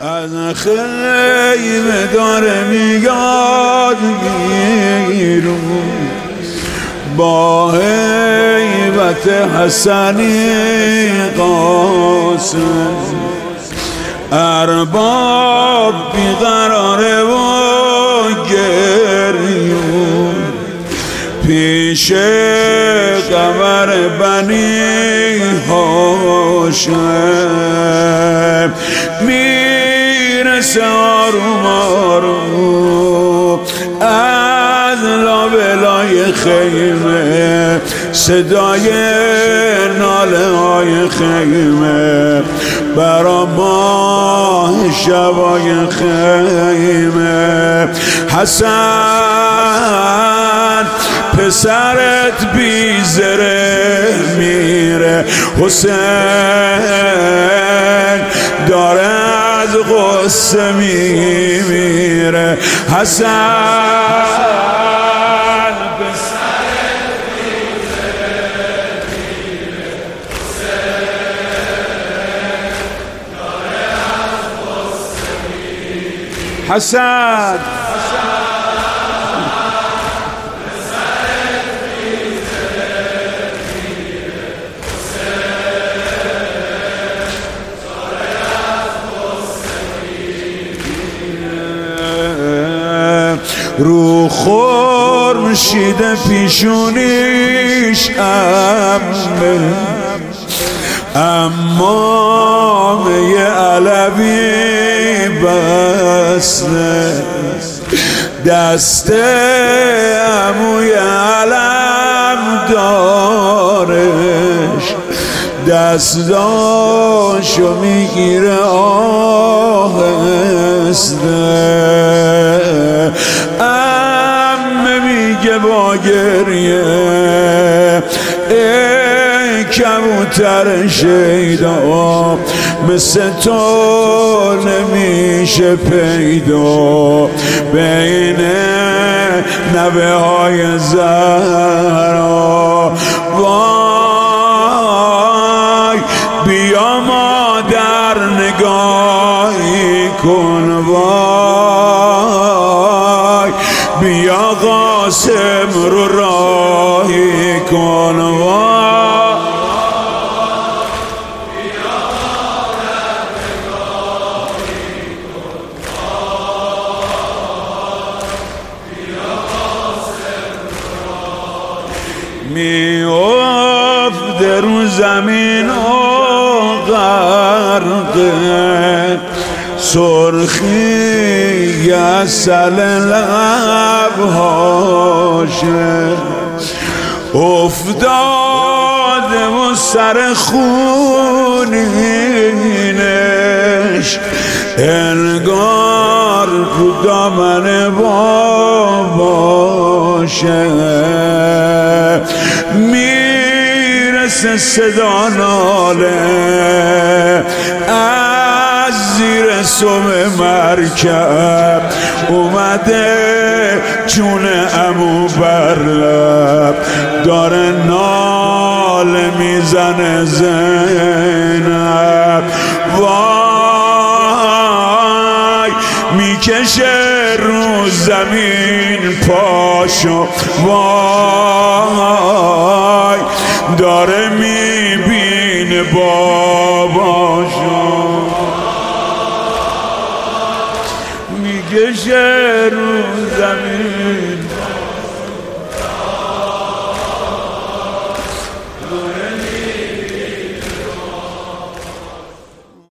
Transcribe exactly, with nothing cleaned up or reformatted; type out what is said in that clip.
از خیمه داره میاد بیرون با هیبت حسنی قاسم، ارباب بیقراره و گریون پیش قبر بنی هاشم. میرسه آروم آروم از لابلای خیمه صدای ناله های خیمه، برا ماه شبای خیمه. حسن پسرت بیزره میره، حسین داره از غصه میمیره. حسن پسرت بیزره میره، حسین داره از غصه میمیره. حسن رو خورشید پیشونیش امه، امامه علوی بسته، دست عموی علم دارش، دستاشو میگیره آهسته. عمه میگه با گریه ای کبوتر شیدا، مثل تو نمیشه پیدا بین نوه های زهرا. وای بیا مادر نگاهی کن، وای بیا قاسم رو راهی کن، وای بیا مادر نگاهی کن، بیا قاسم رو راهی. میافته رو زمین و غرقه، سرخی اصل لبهاشه افتاده و سر خونینش انگار تو دامن باباشه. میرسه صدا ناله از زیر سم مرکب، اومده جون عمو بر لب، داره ناله میزنه زینب. وای میکشه رو زمین پاشو، وای داره میبینه باباشو، میکشه رو زمین